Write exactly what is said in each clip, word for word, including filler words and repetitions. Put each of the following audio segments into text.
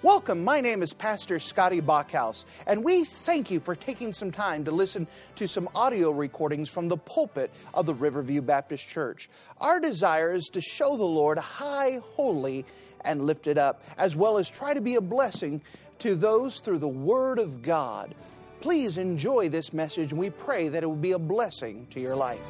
Welcome, my name is Pastor Scotty Bachhaus, and we thank you for taking some time to listen to some audio recordings from the pulpit of the Riverview Baptist Church. Our desire is to show the Lord high, holy, and lifted up, as well as try to be a blessing to those through the Word of God. Please enjoy this message, and we pray that it will be a blessing to your life.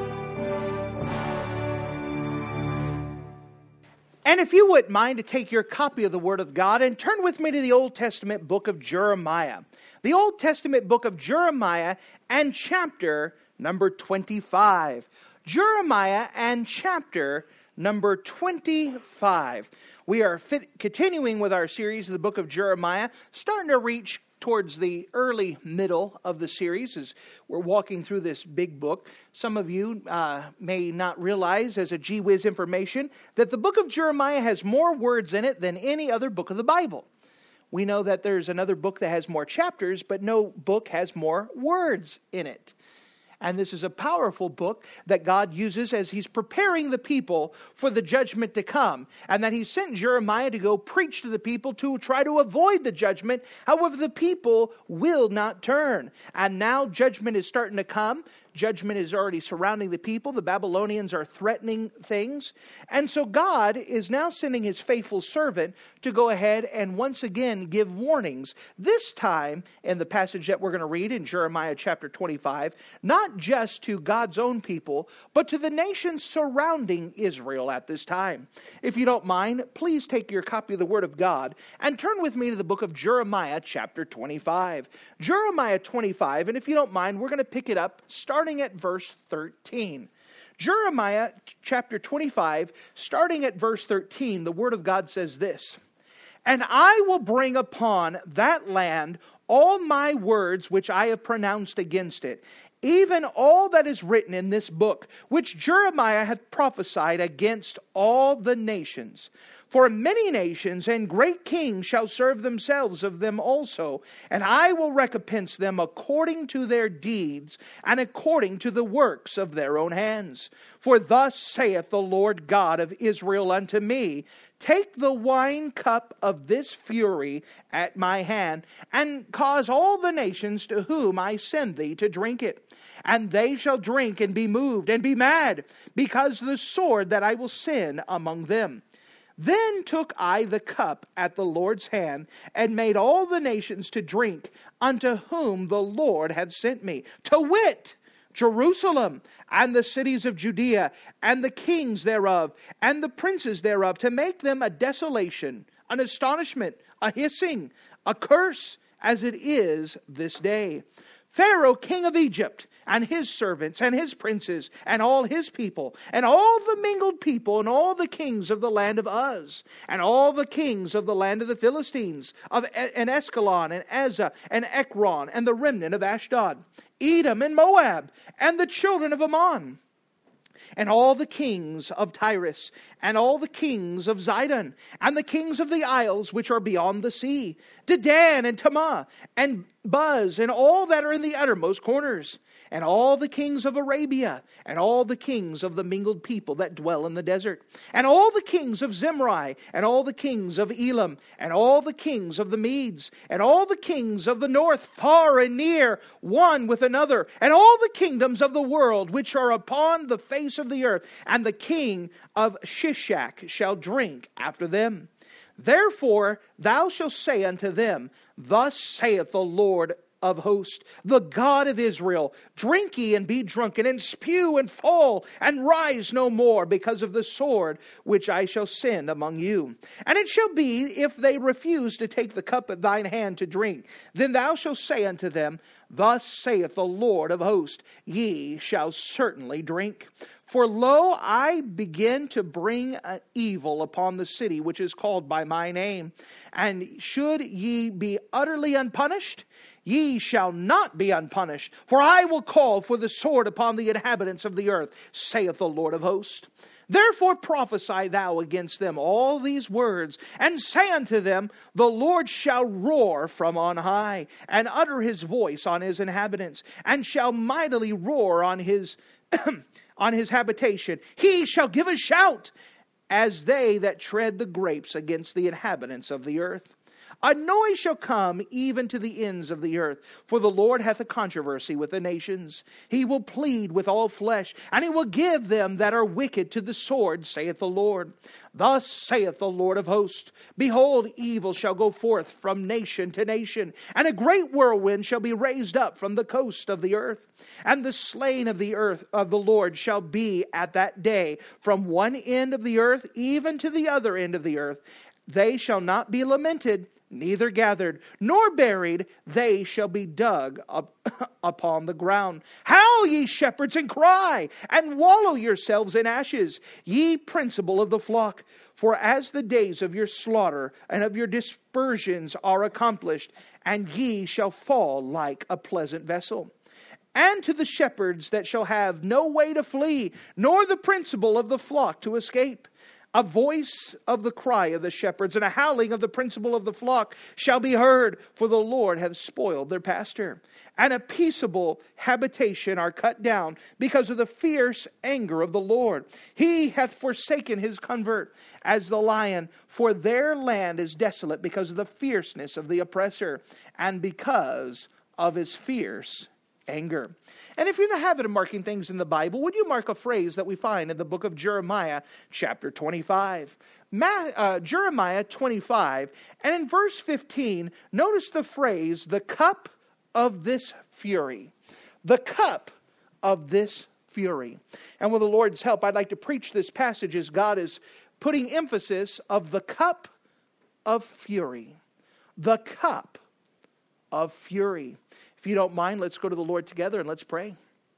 And if you wouldn't mind to take your copy of the Word of God and turn with me to the Old Testament book of Jeremiah. The Old Testament book of Jeremiah and chapter number twenty-five. Jeremiah and chapter number twenty-five. We are fit, continuing with our series of the book of Jeremiah, starting to reach towards the early middle of the series as we're walking through this big book. Some of you uh, may not realize, as a gee whiz information, that the book of Jeremiah has more words in it than any other book of the Bible. We know that there's another book that has more chapters, but no book has more words in it. And this is a powerful book that God uses as He's preparing the people for the judgment to come. And that He sent Jeremiah to go preach to the people to try to avoid the judgment. However, the people will not turn. And now judgment is starting to come. Judgment is already surrounding the people. The Babylonians are threatening things. And so God is now sending His faithful servant to go ahead and once again give warnings. This time in the passage that we're going to read in Jeremiah chapter twenty-five, not just to God's own people, but to the nations surrounding Israel at this time. If you don't mind, please take your copy of the Word of God and turn with me to the book of Jeremiah chapter twenty-five. Jeremiah twenty-five, and if you don't mind, we're going to pick it up starting at verse thirteen. Jeremiah chapter twenty-five, starting at verse thirteen, the Word of God says this: "And I will bring upon that land all my words which I have pronounced against it, even all that is written in this book, which Jeremiah hath prophesied against all the nations. For many nations and great kings shall serve themselves of them also, and I will recompense them according to their deeds, and according to the works of their own hands. For thus saith the Lord God of Israel unto me, Take the wine cup of this fury at my hand, and cause all the nations to whom I send thee to drink it. And they shall drink and be moved and be mad, because of the sword that I will send among them. Then took I the cup at the Lord's hand, and made all the nations to drink, unto whom the Lord hath sent me, to wit, Jerusalem, and the cities of Judea, and the kings thereof, and the princes thereof, to make them a desolation, an astonishment, a hissing, a curse, as it is this day. Pharaoh, king of Egypt, and his servants, and his princes, and all his people, and all the mingled people, and all the kings of the land of Uz, and all the kings of the land of the Philistines, of and Escalon, and Azza, and Ekron, and the remnant of Ashdod, Edom, and Moab, and the children of Ammon, and all the kings of Tyrus, and all the kings of Zidon, and the kings of the isles which are beyond the sea, Dedan, and Tamah, and Buz, and all that are in the uttermost corners, and all the kings of Arabia, and all the kings of the mingled people that dwell in the desert, and all the kings of Zimri, and all the kings of Elam, and all the kings of the Medes, and all the kings of the north, far and near, one with another, and all the kingdoms of the world which are upon the face of the earth, and the king of Shishak shall drink after them. Therefore thou shalt say unto them, Thus saith the Lord of hosts, the God of Israel, Drink ye and be drunken, and spew and fall, and rise no more, because of the sword which I shall send among you. And it shall be, if they refuse to take the cup of thine hand to drink, then thou shalt say unto them, Thus saith the Lord of hosts, Ye shall certainly drink. For lo, I begin to bring an evil upon the city which is called by my name. And should ye be utterly unpunished, ye shall not be unpunished. For I will call for the sword upon the inhabitants of the earth, saith the Lord of hosts. Therefore prophesy thou against them all these words, and say unto them, The Lord shall roar from on high, and utter his voice on his inhabitants, and shall mightily roar on his on his habitation. He shall give a shout, as they that tread the grapes against the inhabitants of the earth. A noise shall come even to the ends of the earth. For the Lord hath a controversy with the nations. He will plead with all flesh, and he will give them that are wicked to the sword, saith the Lord. Thus saith the Lord of hosts, Behold, evil shall go forth from nation to nation, and a great whirlwind shall be raised up from the coast of the earth. And the slain of the earth of the Lord shall be at that day from one end of the earth even to the other end of the earth. They shall not be lamented, neither gathered, nor buried. They shall be dug up upon the ground. Howl, ye shepherds, and cry, and wallow yourselves in ashes, ye principal of the flock. For as the days of your slaughter and of your dispersions are accomplished, and ye shall fall like a pleasant vessel. And to the shepherds that shall have no way to flee, nor the principal of the flock to escape. A voice of the cry of the shepherds and a howling of the principal of the flock shall be heard, for the Lord hath spoiled their pasture. And a peaceable habitation are cut down because of the fierce anger of the Lord. He hath forsaken his covert as the lion, for their land is desolate because of the fierceness of the oppressor and because of his fierce anger. And if you're in the habit of marking things in the Bible, would you mark a phrase that we find in the book of Jeremiah, chapter twenty-five? Ma- uh, Jeremiah twenty-five, and in verse fifteen, notice the phrase, the cup of this fury. The cup of this fury. And with the Lord's help, I'd like to preach this passage as God is putting emphasis of the cup of fury. The cup of fury. If you don't mind, let's go to the Lord together and let's pray.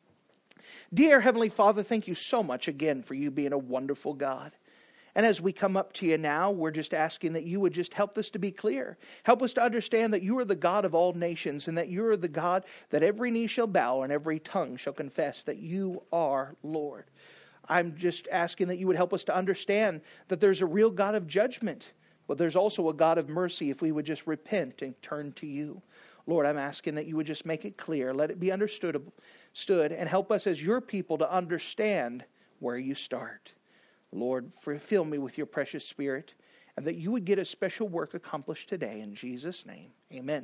Dear Heavenly Father, thank you so much again for you being a wonderful God. And as we come up to you now, we're just asking that you would just help us to be clear. Help us to understand that you are the God of all nations and that you are the God that every knee shall bow and every tongue shall confess that you are Lord. I'm just asking that you would help us to understand that there's a real God of judgment, but there's also a God of mercy if we would just repent and turn to you. Lord, I'm asking that you would just make it clear. Let it be understood stood, and help us as your people to understand where you start. Lord, fill me with your precious Spirit, and that you would get a special work accomplished today. In Jesus' name, amen.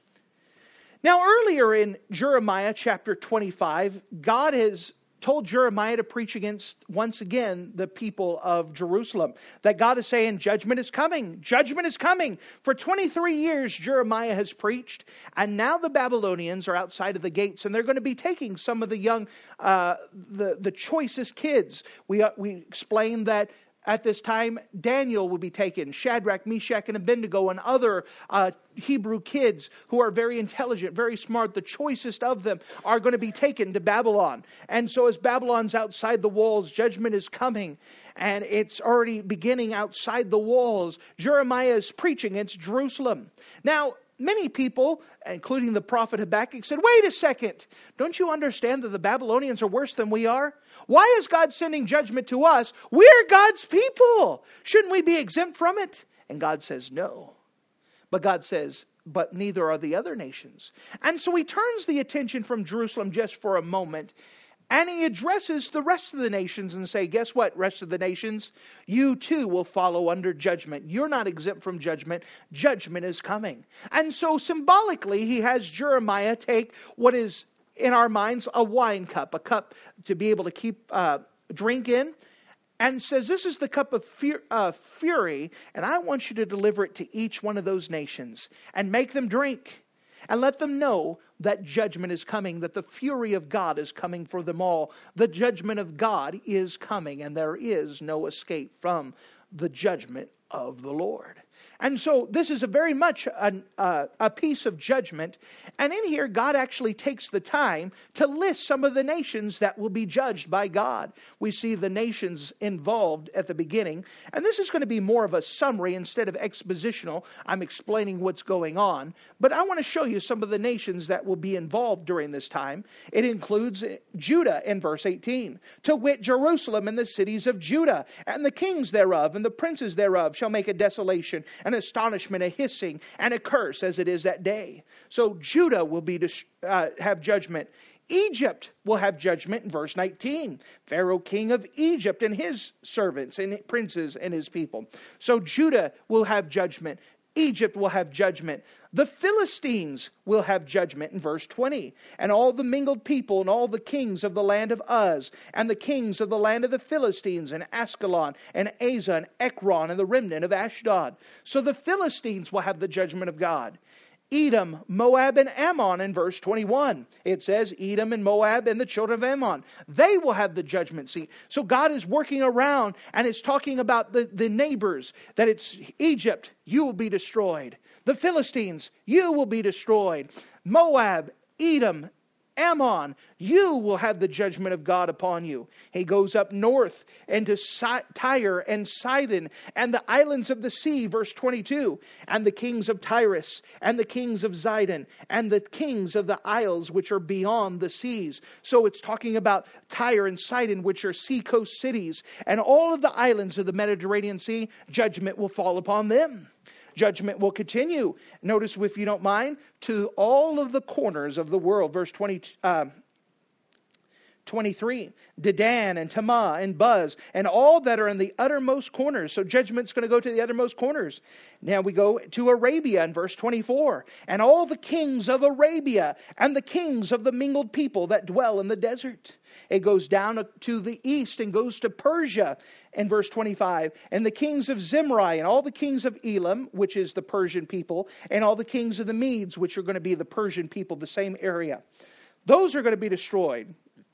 Now, earlier in Jeremiah chapter twenty-five, God has told Jeremiah to preach against, once again, the people of Jerusalem. That God is saying, judgment is coming. Judgment is coming. For twenty-three years, Jeremiah has preached. And now the Babylonians are outside of the gates. And they're going to be taking some of the young, uh, the, the choicest kids. We, uh, we explained that at this time, Daniel will be taken, Shadrach, Meshach, and Abednego, and other uh, Hebrew kids who are very intelligent, very smart. The choicest of them are going to be taken to Babylon. And so as Babylon's outside the walls, judgment is coming. And it's already beginning outside the walls. Jeremiah is preaching against Jerusalem. Now, many people, including the prophet Habakkuk, said, wait a second. Don't you understand that the Babylonians are worse than we are? Why is God sending judgment to us? We're God's people. Shouldn't we be exempt from it? And God says no. But God says, but neither are the other nations. And so he turns the attention from Jerusalem just for a moment. And he addresses the rest of the nations and say, guess what, rest of the nations? You too will follow under judgment. You're not exempt from judgment. Judgment is coming. And so symbolically, he has Jeremiah take what is in our minds a wine cup, a cup to be able to keep uh, drink in, and says, this is the cup of fear, uh, fury, and I want you to deliver it to each one of those nations and make them drink. And let them know that judgment is coming, that the fury of God is coming for them all. The judgment of God is coming, and there is no escape from the judgment of the Lord. And so this is a very much an, uh, a piece of judgment. And in here, God actually takes the time to list some of the nations that will be judged by God. We see the nations involved at the beginning. And this is going to be more of a summary instead of expositional. I'm explaining what's going on. But I want to show you some of the nations that will be involved during this time. It includes Judah in verse eighteen. To wit, Jerusalem and the cities of Judah, and the kings thereof, and the princes thereof shall make a desolation, an astonishment, a hissing, and a curse as it is that day. So Judah will be uh, have judgment. Egypt will have judgment in verse nineteen. Pharaoh, king of Egypt, and his servants and princes and his people. So Judah will have judgment. Egypt will have judgment. The Philistines will have judgment in verse twenty. And all the mingled people and all the kings of the land of Uz and the kings of the land of the Philistines and Askelon and Asa and Ekron and the remnant of Ashdod. So the Philistines will have the judgment of God. Edom, Moab, and Ammon in verse twenty-one. It says Edom and Moab and the children of Ammon. They will have the judgment seat. So God is working around and is talking about the, the neighbors. That it's Egypt, you will be destroyed. The Philistines, you will be destroyed. Moab, Edom, Ammon, you will have the judgment of God upon you. He goes up north into Tyre and Sidon and the islands of the sea, verse twenty-two. And the kings of Tyrus and the kings of Zidon and the kings of the isles which are beyond the seas. So it's talking about Tyre and Sidon, which are seacoast cities. And all of the islands of the Mediterranean Sea, judgment will fall upon them. Judgment will continue. Notice, if you don't mind, to all of the corners of the world. Verse twenty, uh, twenty-three. Dedan and Tamah and Buz and all that are in the uttermost corners. So judgment's going to go to the uttermost corners. Now we go to Arabia in verse twenty-four. And all the kings of Arabia and the kings of the mingled people that dwell in the desert. It goes down to the east and goes to Persia in verse twenty-five. And the kings of Zimri and all the kings of Elam, which is the Persian people, and all the kings of the Medes, which are going to be the Persian people, the same area. Those are going to be destroyed.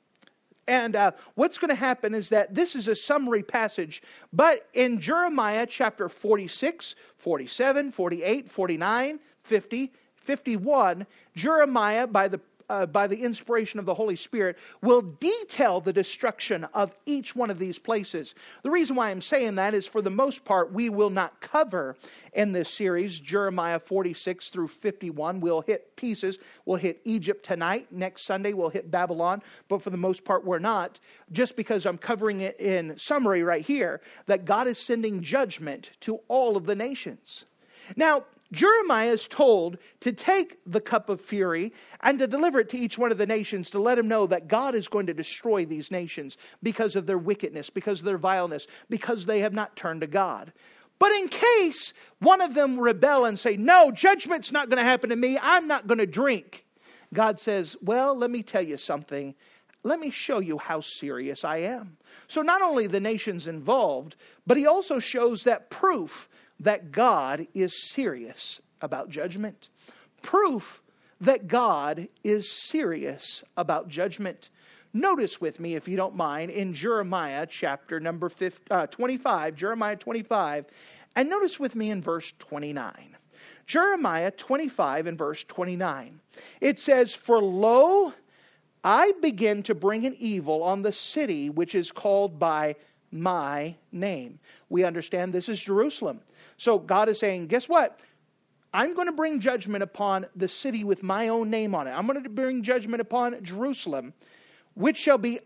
And uh, what's going to happen is that this is a summary passage. But in Jeremiah chapter forty-six, forty-seven, forty-eight, forty-nine, fifty, fifty-one, Jeremiah, by the Uh, by the inspiration of the Holy Spirit, will detail the destruction of each one of these places. The reason why I'm saying that is, for the most part, we will not cover in this series Jeremiah forty-six through fifty-one. We'll hit pieces. We'll hit Egypt tonight. Next Sunday we'll hit Babylon. But for the most part we're not, just because I'm covering it in summary right here, that God is sending judgment to all of the nations. Now, Jeremiah is told to take the cup of fury and to deliver it to each one of the nations, to let them know that God is going to destroy these nations because of their wickedness, because of their vileness, because they have not turned to God. But in case one of them rebel and say, no, judgment's not going to happen to me, I'm not going to drink, God says, well, let me tell you something. Let me show you how serious I am. So not only the nations involved, but he also shows that proof that God is serious about judgment. Proof that God is serious about judgment. Notice with me, if you don't mind, in Jeremiah chapter number twenty-five, Jeremiah twenty-five, and notice with me in verse twenty-nine. Jeremiah twenty-five and verse twenty-nine. It says, for lo, I begin to bring an evil on the city which is called by my name. We understand this is Jerusalem. So God is saying, guess what? I'm going to bring judgment upon the city with my own name on it. I'm going to bring judgment upon Jerusalem, which shall be,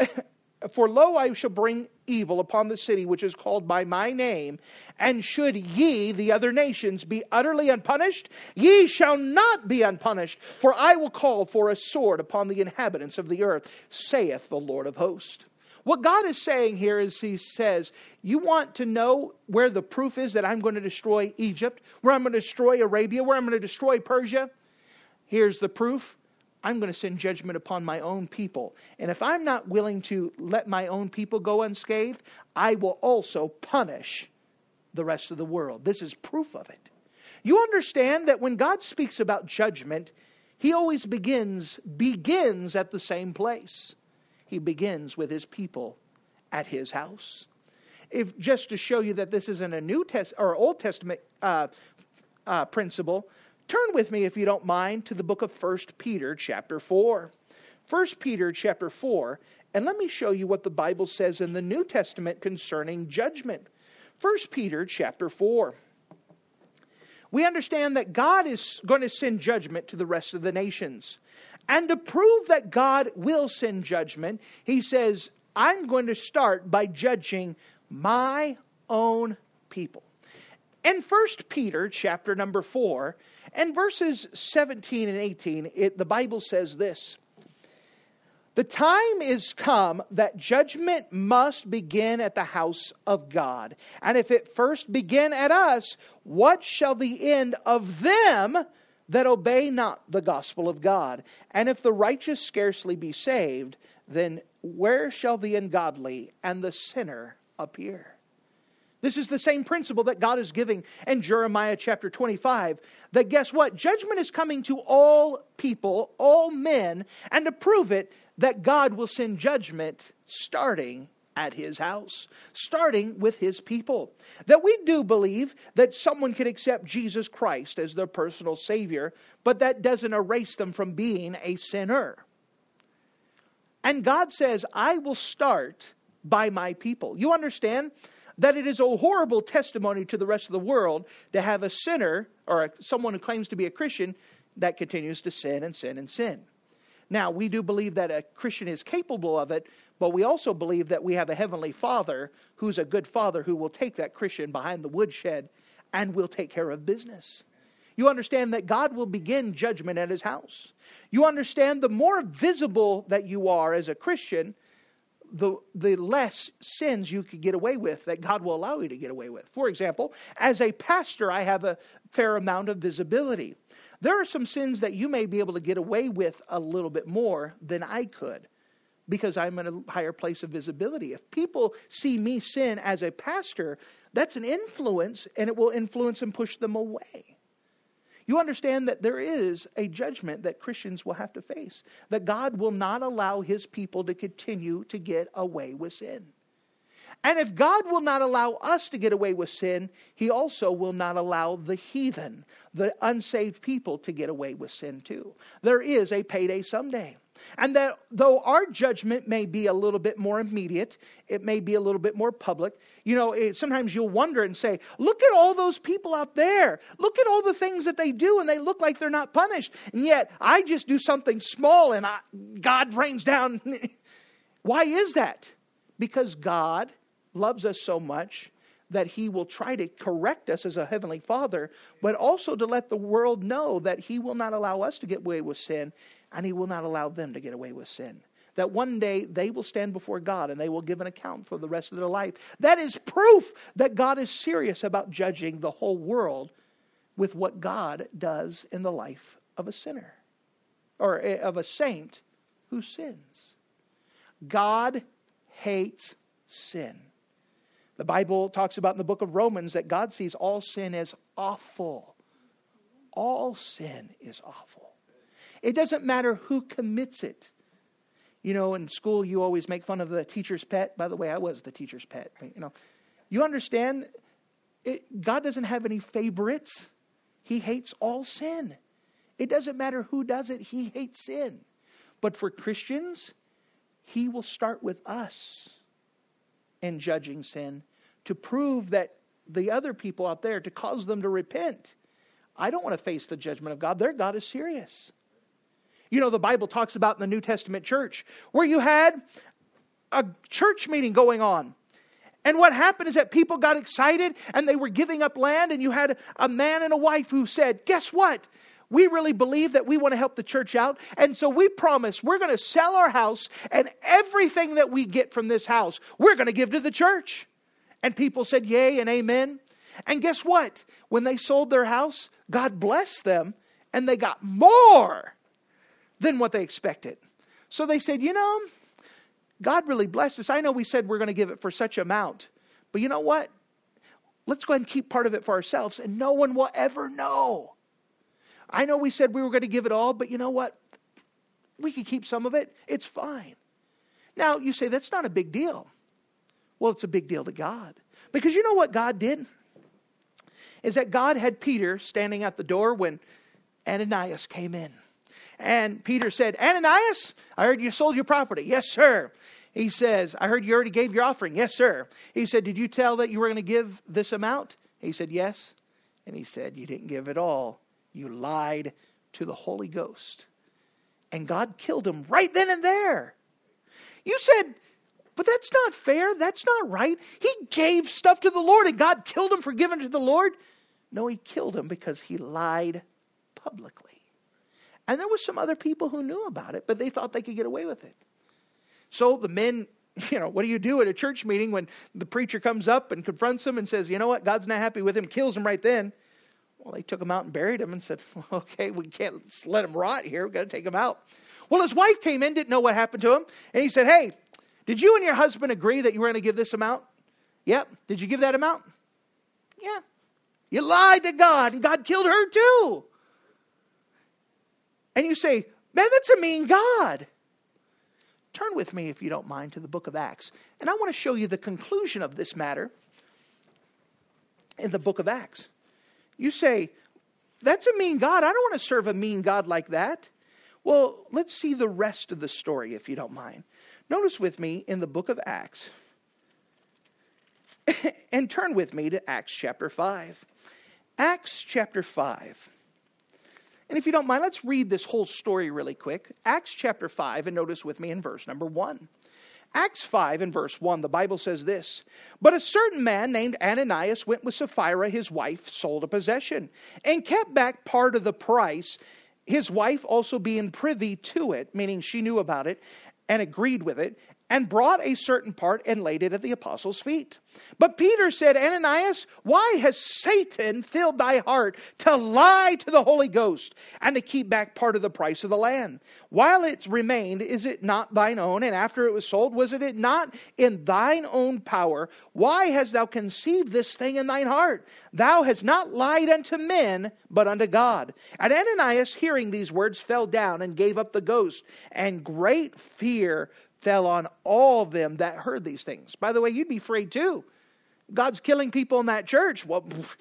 for lo, I shall bring evil upon the city which is called by my name. And should ye, the other nations, be utterly unpunished, ye shall not be unpunished, for I will call for a sword upon the inhabitants of the earth, saith the Lord of hosts. What God is saying here is, he says, you want to know where the proof is that I'm going to destroy Egypt, where I'm going to destroy Arabia, where I'm going to destroy Persia? Here's the proof. I'm going to send judgment upon my own people. And if I'm not willing to let my own people go unscathed, I will also punish the rest of the world. This is proof of it. You understand that when God speaks about judgment, he always begins, begins at the same place. He begins with his people at his house. If just to show you that this isn't a New Test or Old Testament uh, uh, principle, turn with me, if you don't mind, to the book of First Peter chapter four. First Peter chapter four, and let me show you what the Bible says in the New Testament concerning judgment. First Peter chapter four. We understand that God is going to send judgment to the rest of the nations. And to prove that God will send judgment, he says, I'm going to start by judging my own people. In First Peter chapter number four, and verses seventeen and eighteen, it, the Bible says this. The time is come that judgment must begin at the house of God. And if it first begin at us, what shall the end of them that obey not the gospel of God? And if the righteous scarcely be saved, then where shall the ungodly and the sinner appear? This is the same principle that God is giving in Jeremiah chapter twenty-five. That guess what? Judgment is coming to all people, all men. And to prove it, that God will send judgment starting at His house. Starting with His people. That we do believe that someone can accept Jesus Christ as their personal Savior. But that doesn't erase them from being a sinner. And God says, I will start by my people. You understand that it is a horrible testimony to the rest of the world to have a sinner or a, someone who claims to be a Christian that continues to sin and sin and sin. Now, we do believe that a Christian is capable of it, but we also believe that we have a heavenly Father who's a good Father who will take that Christian behind the woodshed and will take care of business. You understand that God will begin judgment at His house. You understand the more visible that you are as a Christian, the the less sins you could get away with that God will allow you to get away with. For example, as a pastor, I have a fair amount of visibility. There are some sins that you may be able to get away with a little bit more than I could because I'm in a higher place of visibility. If people see me sin as a pastor, that's an influence, and it will influence and push them away. You understand that there is a judgment that Christians will have to face. That God will not allow His people to continue to get away with sin. And if God will not allow us to get away with sin, He also will not allow the heathen, the unsaved people, to get away with sin too. There is a payday someday. And that though our judgment may be a little bit more immediate, it may be a little bit more public. You know, it, sometimes you'll wonder and say, look at all those people out there. Look at all the things that they do and they look like they're not punished. And yet I just do something small and I, God rains down. Why is that? Because God loves us so much that He will try to correct us as a heavenly Father, but also to let the world know that He will not allow us to get away with sin, and He will not allow them to get away with sin. That one day they will stand before God and they will give an account for the rest of their life. That is proof that God is serious about judging the whole world with what God does in the life of a sinner or of a saint who sins. God hates sin. The Bible talks about in the book of Romans that God sees all sin as awful. All sin is awful. It doesn't matter who commits it. You know, in school you always make fun of the teacher's pet. By the way, I was the teacher's pet. You know, you understand, it, God doesn't have any favorites. He hates all sin. It doesn't matter who does it. He hates sin. But for Christians, He will start with us in judging sin to prove that the other people out there, to cause them to repent. I don't want to face the judgment of God. Their God is serious. You know, the Bible talks about in the New Testament church where you had a church meeting going on. And what happened is that people got excited and they were giving up land, and you had a man and a wife who said, guess what? We really believe that we want to help the church out. And so we promise we're going to sell our house, and everything that we get from this house, we're going to give to the church. And people said, yay and amen. And guess what? When they sold their house, God blessed them, and they got more than what they expected. So they said, you know, God really blessed us. I know we said we're going to give it for such amount, but you know what? Let's go ahead and keep part of it for ourselves, and no one will ever know. I know we said we were going to give it all, but you know what? We can keep some of it. It's fine. Now, you say that's not a big deal. Well, it's a big deal to God. Because you know what God did? Is that God had Peter standing at the door when Ananias came in. And Peter said, Ananias, I heard you sold your property. Yes, sir. He says, I heard you already gave your offering. Yes, sir. He said, did you tell that you were going to give this amount? He said, yes. And he said, you didn't give it all. You lied to the Holy Ghost. And God killed him right then and there. You said, but that's not fair. That's not right. He gave stuff to the Lord and God killed him for giving to the Lord. No, He killed him because he lied publicly. And there was some other people who knew about it, but they thought they could get away with it. So the men, you know, what do you do at a church meeting when the preacher comes up and confronts them and says, you know what, God's not happy with him, kills him right then. Well, they took him out and buried him and said, well, okay, we can't let him rot here. We've got to take him out. Well, his wife came in, didn't know what happened to him. And he said, hey, did you and your husband agree that you were going to give this amount? Yep. Did you give that amount? Yeah. You lied to God, and God killed her too. And you say, man, that's a mean God. Turn with me, if you don't mind, to the book of Acts. And I want to show you the conclusion of this matter in the book of Acts. You say, that's a mean God. I don't want to serve a mean God like that. Well, let's see the rest of the story, if you don't mind. Notice with me in the book of Acts. And turn with me to Acts chapter five. Acts chapter five. And if you don't mind, let's read this whole story really quick. Acts chapter five, and notice with me in verse number one. Acts five and verse one, the Bible says this. But a certain man named Ananias went with Sapphira, his wife, sold a possession, and kept back part of the price, his wife also being privy to it, meaning she knew about it, and agreed with it, and brought a certain part and laid it at the apostles' feet. But Peter said, Ananias, why has Satan filled thy heart to lie to the Holy Ghost and to keep back part of the price of the land? While it remained, is it not thine own? And after it was sold, was it not in thine own power? Why hast thou conceived this thing in thine heart? Thou hast not lied unto men, but unto God. And Ananias, hearing these words, fell down and gave up the ghost, and great fear fell on all of them that heard these things. By the way, you'd be afraid too. God's killing people in that church. Well,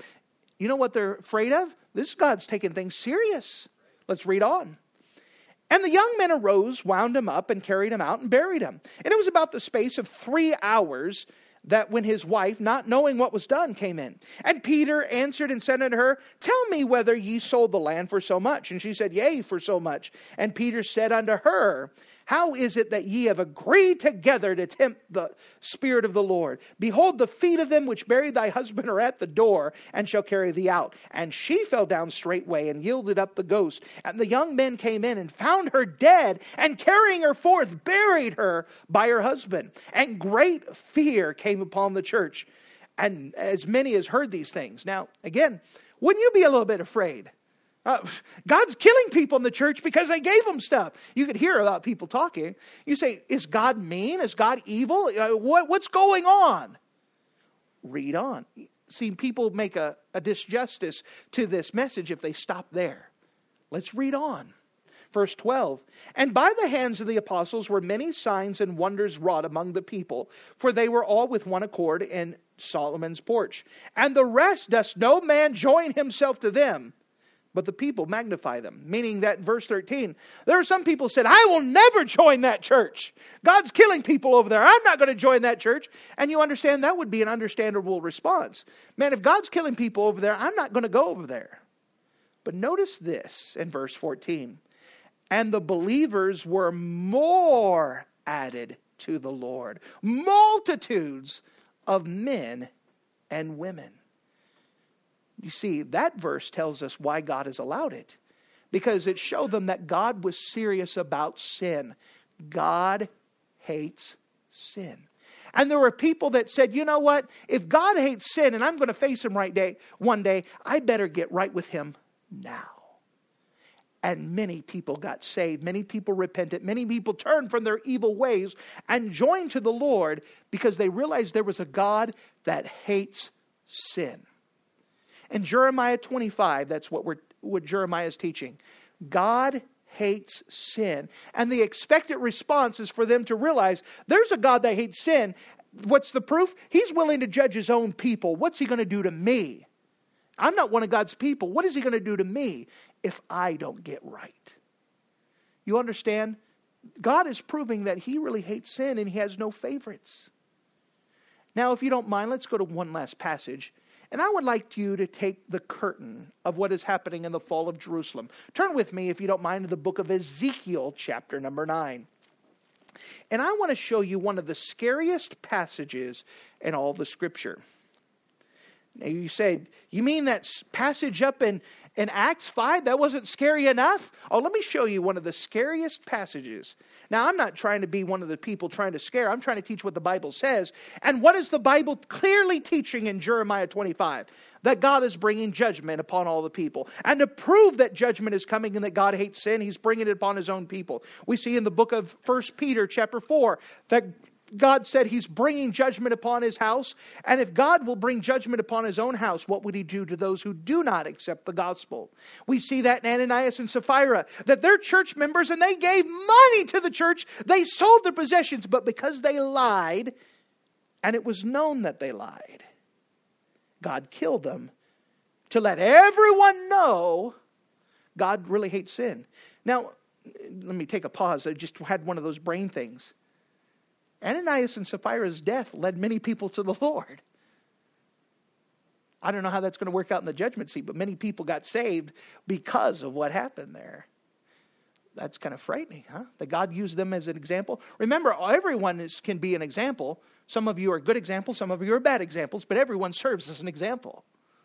you know what they're afraid of? This God's taking things serious. Let's read on. And the young men arose, wound him up, and carried him out and buried him. And it was about the space of three hours that when his wife, not knowing what was done, came in. And Peter answered and said unto her, tell me whether ye sold the land for so much. And she said, yea, for so much. And Peter said unto her, how is it that ye have agreed together to tempt the Spirit of the Lord? Behold, the feet of them which buried thy husband are at the door, and shall carry thee out. And she fell down straightway, and yielded up the ghost. And the young men came in, and found her dead, and carrying her forth, buried her by her husband. And great fear came upon the church, and as many as heard these things. Now, again, wouldn't you be a little bit afraid? Uh, God's killing people in the church because they gave them stuff. You could hear about people talking. You say, is God mean? Is God evil? Uh, what, what's going on? Read on. See, people make a, a disjustice to this message if they stop there. Let's read on. Verse twelve. And by the hands of the apostles were many signs and wonders wrought among the people, for they were all with one accord in Solomon's porch. And the rest does no man join himself to them, but the people magnify them. Meaning that in verse thirteen, there are some people who said, I will never join that church. God's killing people over there. I'm not going to join that church. And you understand that would be an understandable response. Man, if God's killing people over there, I'm not going to go over there. But notice this in verse fourteen. And the believers were more added to the Lord. Multitudes of men and women. You see, that verse tells us why God has allowed it. Because it showed them that God was serious about sin. God hates sin. And there were people that said, you know what? If God hates sin and I'm going to face him right day, one day, I better get right with him now. And many people got saved. Many people repented. Many people turned from their evil ways and joined to the Lord because they realized there was a God that hates sin. In Jeremiah twenty-five, that's what we're what Jeremiah is teaching. God hates sin. And the expected response is for them to realize there's a God that hates sin. What's the proof? He's willing to judge his own people. What's he going to do to me? I'm not one of God's people. What is he going to do to me if I don't get right? You understand? God is proving that he really hates sin and he has no favorites. Now, if you don't mind, let's go to one last passage. And I would like you to take the curtain of what is happening in the fall of Jerusalem. Turn with me, if you don't mind, to the book of Ezekiel, chapter number nine. And I want to show you one of the scariest passages in all the scripture. Now you said, you mean that passage up in, in Acts five, that wasn't scary enough? Oh, let me show you one of the scariest passages. Now, I'm not trying to be one of the people trying to scare. I'm trying to teach what the Bible says. And what is the Bible clearly teaching in Jeremiah twenty-five? That God is bringing judgment upon all the people. And to prove that judgment is coming and that God hates sin, He's bringing it upon His own people. We see in the book of First Peter chapter four that God said He's bringing judgment upon His house. And if God will bring judgment upon His own house, what would He do to those who do not accept the gospel? We see that in Ananias and Sapphira, that they're church members and they gave money to the church. They sold their possessions, but because they lied, and it was known that they lied, God killed them to let everyone know God really hates sin. Now, let me take a pause. I just had one of those brain things. Ananias and Sapphira's death led many people to the Lord. I don't know how that's going to work out in the judgment seat, but many people got saved because of what happened there. That's kind of frightening, huh? That God used them as an example. Remember, everyone is, can be an example. Some of you are good examples, some of you are bad examples, but everyone serves as an example.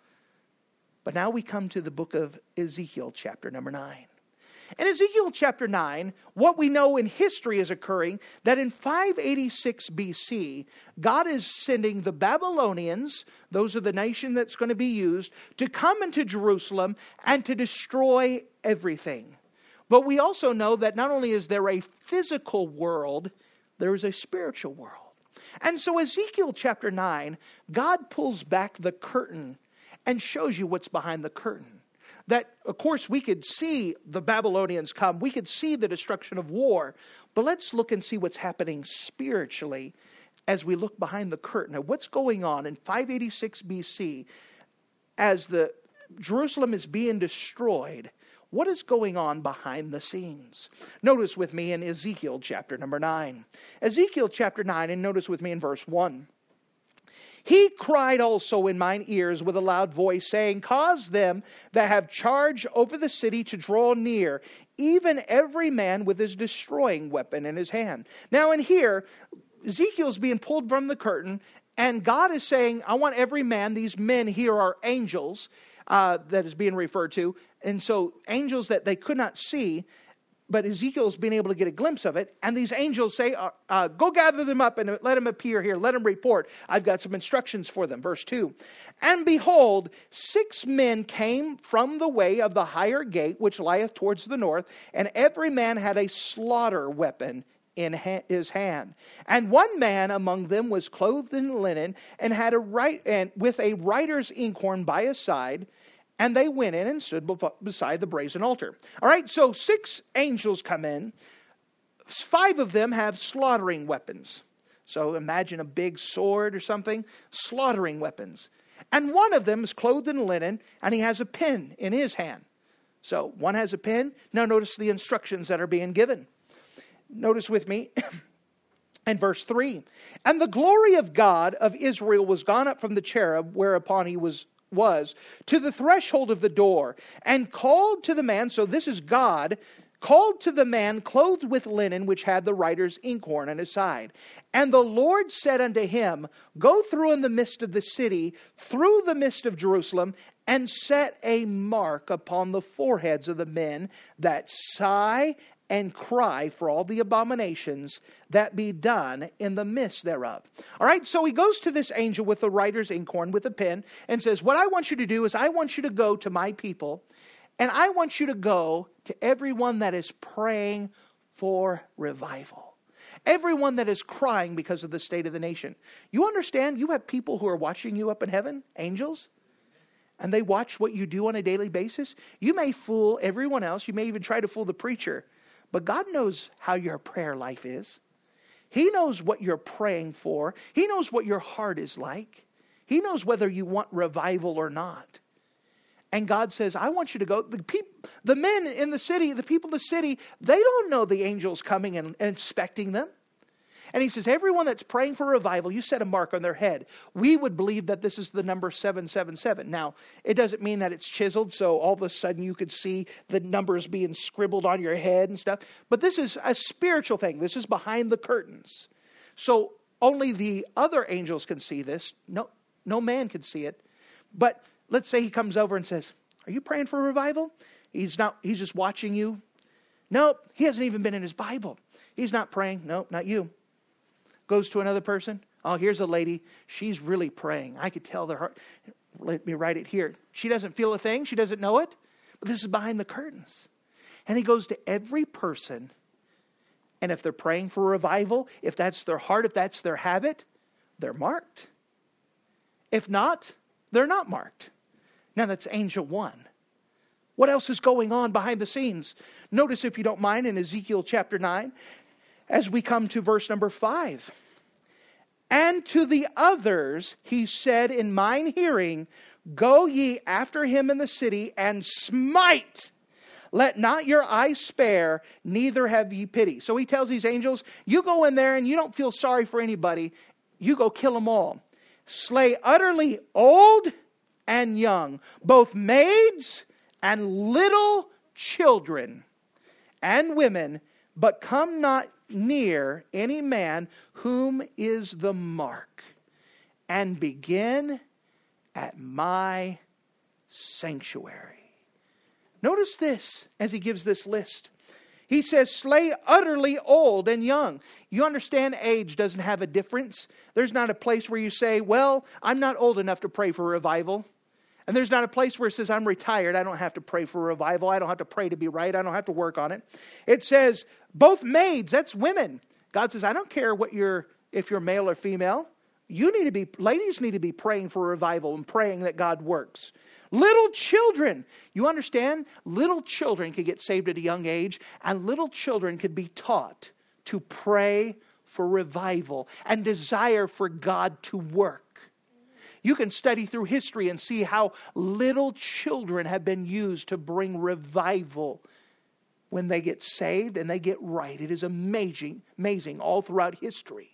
But now we come to the book of Ezekiel, chapter number nine. In Ezekiel chapter nine, what we know in history is occurring, that in five eighty-six B C, God is sending the Babylonians, those are the nation that's going to be used, to come into Jerusalem and to destroy everything. But we also know that not only is there a physical world, there is a spiritual world. And so Ezekiel chapter nine, God pulls back the curtain and shows you what's behind the curtain. That, of course, we could see the Babylonians come. We could see the destruction of war. But let's look and see what's happening spiritually as we look behind the curtain. Now, what's going on in five eighty-six B C as the Jerusalem is being destroyed? What is going on behind the scenes? Notice with me in Ezekiel chapter number nine. Ezekiel chapter nine, and notice with me in verse one. He cried also in mine ears with a loud voice, saying, cause them that have charge over the city to draw near, even every man with his destroying weapon in his hand. Now in here, Ezekiel's being pulled from the curtain, and God is saying, I want every man, these men here are angels, uh, that is being referred to. And so angels that they could not see, but Ezekiel's been able to get a glimpse of it. And these angels say, uh, uh, go gather them up and let them appear here. Let them report. I've got some instructions for them. Verse two. And behold, six men came from the way of the higher gate, which lieth towards the north. And every man had a slaughter weapon in ha- his hand. And one man among them was clothed in linen and had a right, and with a writer's inkhorn by his side. And they went in and stood beside the brazen altar. All right, so six angels come in. Five of them have slaughtering weapons. So imagine a big sword or something, slaughtering weapons. And one of them is clothed in linen, and he has a pen in his hand. So one has a pen. Now notice the instructions that are being given. Notice with me. And verse three. And the glory of God of Israel was gone up from the cherub whereupon he was was to the threshold of the door, and called to the man, so this is God, called to the man clothed with linen, which had the writer's inkhorn on his side. And the Lord said unto him, go through in the midst of the city, through the midst of Jerusalem, and set a mark upon the foreheads of the men that sigh and cry for all the abominations that be done in the midst thereof. All right, so he goes to this angel with the writer's inkhorn with a pen and says, what I want you to do is I want you to go to my people, and I want you to go to everyone that is praying for revival. Everyone that is crying because of the state of the nation. You understand, you have people who are watching you up in heaven, angels, and they watch what you do on a daily basis. You may fool everyone else. You may even try to fool the preacher. But God knows how your prayer life is. He knows what you're praying for. He knows what your heart is like. He knows whether you want revival or not. And God says, I want you to go. The people, the men in the city, the people of the city, they don't know the angels coming and, and inspecting them. And he says, everyone that's praying for revival, you set a mark on their head. We would believe that this is the number seven seven seven. Now, it doesn't mean that it's chiseled, so all of a sudden you could see the numbers being scribbled on your head and stuff. But this is a spiritual thing. This is behind the curtains. So only the other angels can see this. No, no man can see it. But let's say he comes over and says, are you praying for revival? He's not, he's just watching you. Nope, he hasn't even been in his Bible. He's not praying. Nope, not you. Goes to another person. Oh, here's a lady. She's really praying. I could tell their heart. Let me write it here. She doesn't feel a thing. She doesn't know it. But this is behind the curtains. And he goes to every person. And if they're praying for revival, if that's their heart, if that's their habit, they're marked. If not, they're not marked. Now that's angel one. What else is going on behind the scenes? Notice, if you don't mind, in Ezekiel chapter nine, as we come to verse number five. And to the others he said in mine hearing, go ye after him in the city and smite. Let not your eye spare, neither have ye pity. So he tells these angels, you go in there and you don't feel sorry for anybody. You go kill them all. Slay utterly old and young, both maids and little children and women, but come not near any man whom is the mark, and begin at my sanctuary. Notice this as he gives this list. He says, slay utterly old and young. You understand age doesn't have a difference. There's not a place where you say, well, I'm not old enough to pray for revival. And there's not a place where it says, I'm retired. I don't have to pray for revival. I don't have to pray to be right. I don't have to work on it. It says, both maids, that's women. God says, I don't care what you're, if you're male or female. You need to be, ladies need to be praying for revival and praying that God works. Little children. You understand? Little children could get saved at a young age, and little children could be taught to pray for revival and desire for God to work. You can study through history and see how little children have been used to bring revival when they get saved and they get right. It is amazing, amazing all throughout history.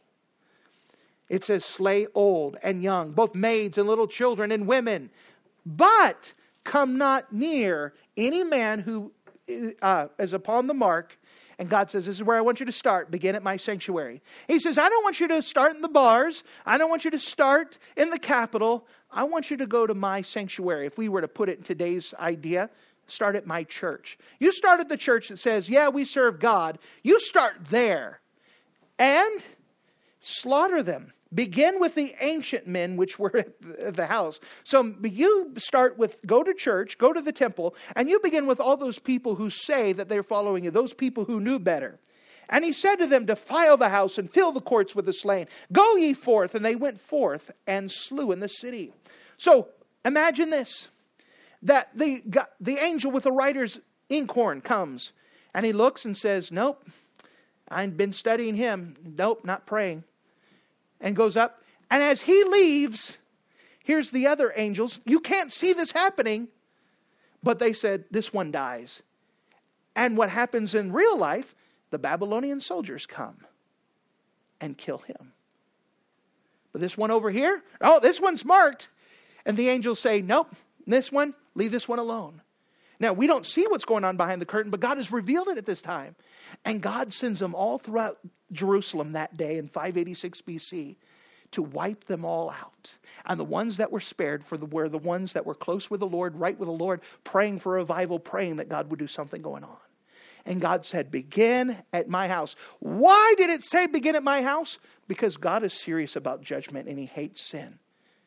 It says, slay old and young, both maids and little children and women. But come not near any man who uh, is upon the mark. And God says, this is where I want you to start. Begin at my sanctuary. He says, I don't want you to start in the bars. I don't want you to start in the Capitol. I want you to go to my sanctuary. If we were to put it in today's idea, start at my church. You start at the church that says, yeah, we serve God. You start there and slaughter them. Begin with the ancient men which were at the house. So you start with, go to church, go to the temple, and you begin with all those people who say that they're following you, those people who knew better. And he said to them, defile the house and fill the courts with the slain. Go ye forth. And they went forth and slew in the city. So imagine this, that the, the angel with the writer's inkhorn comes, and he looks and says, nope, I've been studying him. Nope, not praying. And goes up. And as he leaves, here's the other angels. You can't see this happening. But they said, this one dies. And what happens in real life, the Babylonian soldiers come and kill him. But this one over here, oh, this one's marked. And the angels say, nope, this one, leave this one alone. Now, we don't see what's going on behind the curtain, but God has revealed it at this time. And God sends them all throughout Jerusalem that day in five eighty-six B C to wipe them all out. And the ones that were spared for the, were the ones that were close with the Lord, right with the Lord, praying for revival, praying that God would do something going on. And God said, begin at my house. Why did it say begin at my house? Because God is serious about judgment and He hates sin.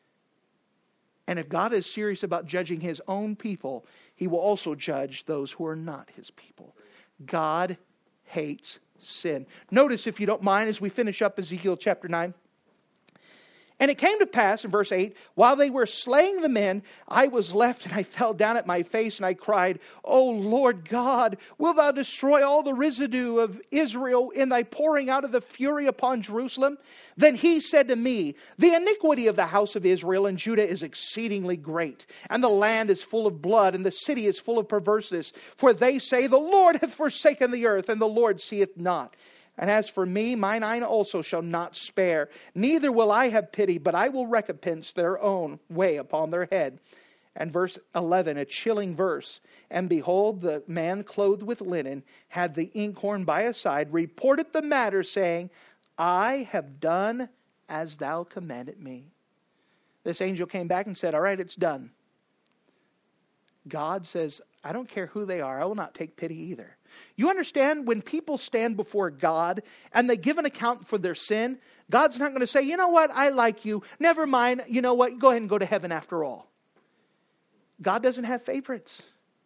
And if God is serious about judging His own people, He will also judge those who are not His people. God hates sin. Notice, if you don't mind, as we finish up Ezekiel chapter nine. And it came to pass in verse eight, while they were slaying the men, I was left and I fell down at my face and I cried, O Lord God, wilt thou destroy all the residue of Israel in thy pouring out of the fury upon Jerusalem? Then he said to me, the iniquity of the house of Israel and Judah is exceedingly great, and the land is full of blood, and the city is full of perverseness. For they say, the Lord hath forsaken the earth, and the Lord seeth not. And as for me, mine eye also shall not spare. Neither will I have pity, but I will recompense their own way upon their head. And verse eleven, a chilling verse. And behold, the man clothed with linen had the inkhorn by his side, reported the matter, saying, I have done as thou commanded me. This angel came back and said, all right, it's done. God says, I don't care who they are. I will not take pity either. You understand, when people stand before God and they give an account for their sin, God's not going to say, you know what, I like you. Never mind. You know what, go ahead and go to heaven after all. God doesn't have favorites.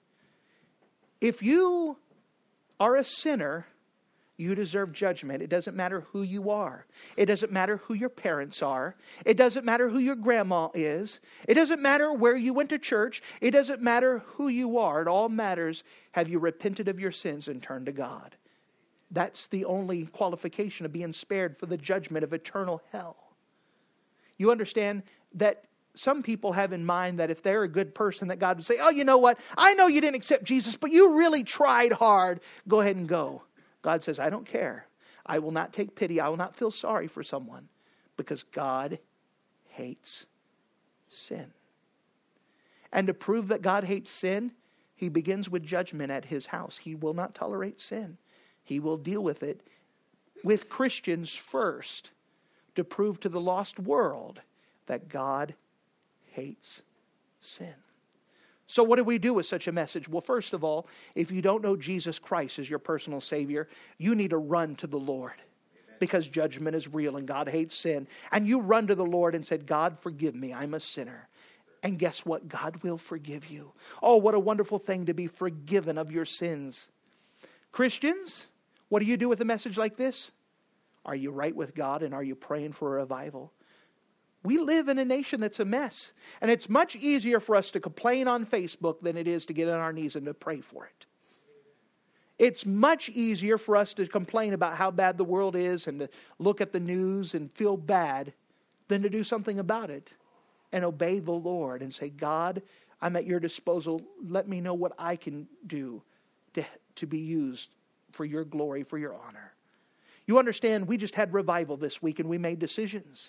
If you are a sinner, you deserve judgment. It doesn't matter who you are. It doesn't matter who your parents are. It doesn't matter who your grandma is. It doesn't matter where you went to church. It doesn't matter who you are. It all matters, have you repented of your sins and turned to God? That's the only qualification of being spared for the judgment of eternal hell. You understand that some people have in mind that if they're a good person, that God would say, oh, you know what? I know you didn't accept Jesus, but you really tried hard. Go ahead and go. God says, I don't care. I will not take pity. I will not feel sorry for someone, because God hates sin. And to prove that God hates sin, He begins with judgment at His house. He will not tolerate sin. He will deal with it with Christians first, to prove to the lost world that God hates sin. So what do we do with such a message? Well, first of all, if you don't know Jesus Christ as your personal Savior, you need to run to the Lord, because judgment is real and God hates sin. And you run to the Lord and said, God, forgive me. I'm a sinner. And guess what? God will forgive you. Oh, what a wonderful thing to be forgiven of your sins. Christians, what do you do with a message like this? Are you right with God, and are you praying for a revival? We live in a nation that's a mess. And it's much easier for us to complain on Facebook than it is to get on our knees and to pray for it. It's much easier for us to complain about how bad the world is and to look at the news and feel bad than to do something about it and obey the Lord and say, God, I'm at your disposal. Let me know what I can do to, to be used for your glory, for your honor. You understand, we just had revival this week and we made decisions.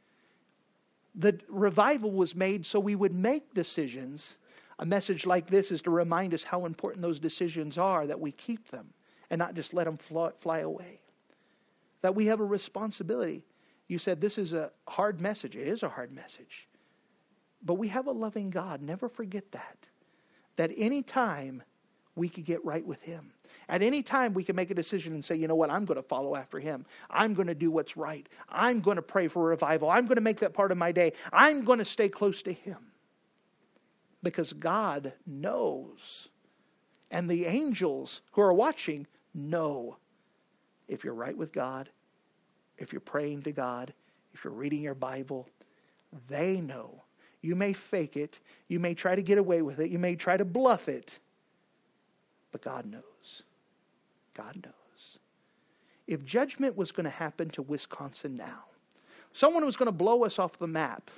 The revival was made so we would make decisions. A message like this is to remind us how important those decisions are, that we keep them and not just let them fly, fly away. That we have a responsibility. You said this is a hard message. It is a hard message. But we have a loving God. Never forget that. That any time we could get right with Him. At any time we can make a decision and say, you know what, I'm going to follow after Him. I'm going to do what's right. I'm going to pray for a revival. I'm going to make that part of my day. I'm going to stay close to Him. Because God knows. And the angels who are watching know if you're right with God, if you're praying to God, if you're reading your Bible. They know. You may fake it. You may try to get away with it. You may try to bluff it. But God knows. God knows. If judgment was going to happen to Wisconsin now, someone was going to blow us off the map,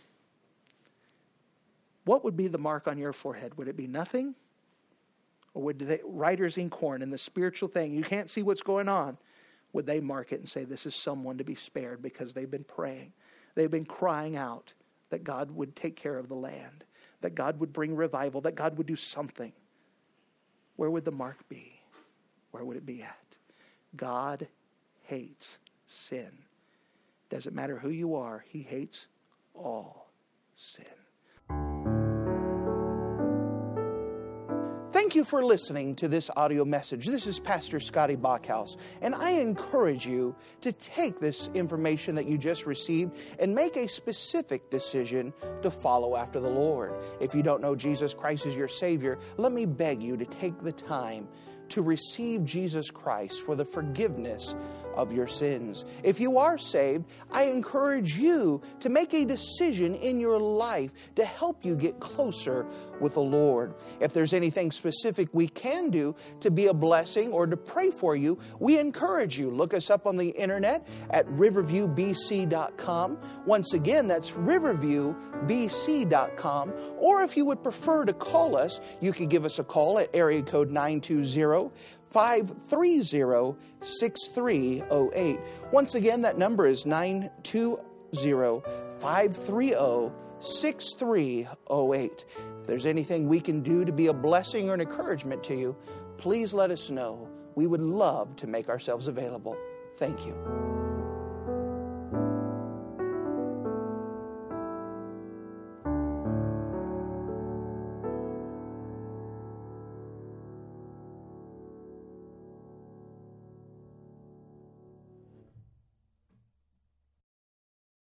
what would be the mark on your forehead? Would it be nothing? Or would the writers in corn and the spiritual thing, you can't see what's going on, would they mark it and say this is someone to be spared because they've been praying, they've been crying out that God would take care of the land, that God would bring revival, that God would do something? Where would the mark be? Where would it be at? God hates sin. Doesn't matter who you are, He hates all sin. Thank you for listening to this audio message. This is Pastor Scotty Bachhaus, and I encourage you to take this information that you just received and make a specific decision to follow after the Lord. If you don't know Jesus Christ as your Savior, let me beg you to take the time to receive Jesus Christ for the forgiveness of your sins. If you are saved, I encourage you to make a decision in your life to help you get closer with the Lord. If there's anything specific we can do to be a blessing or to pray for you, we encourage you. Look us up on the internet at riverview b c dot com. Once again, that's riverview b c dot com. Or if you would prefer to call us, you can give us a call at area code nine two zero, five three zero, six three zero eight. Once again, that number is nine two zero, five three zero, six three zero eight. If there's anything we can do to be a blessing or an encouragement to you, please let us know. We would love to make ourselves available. Thank you.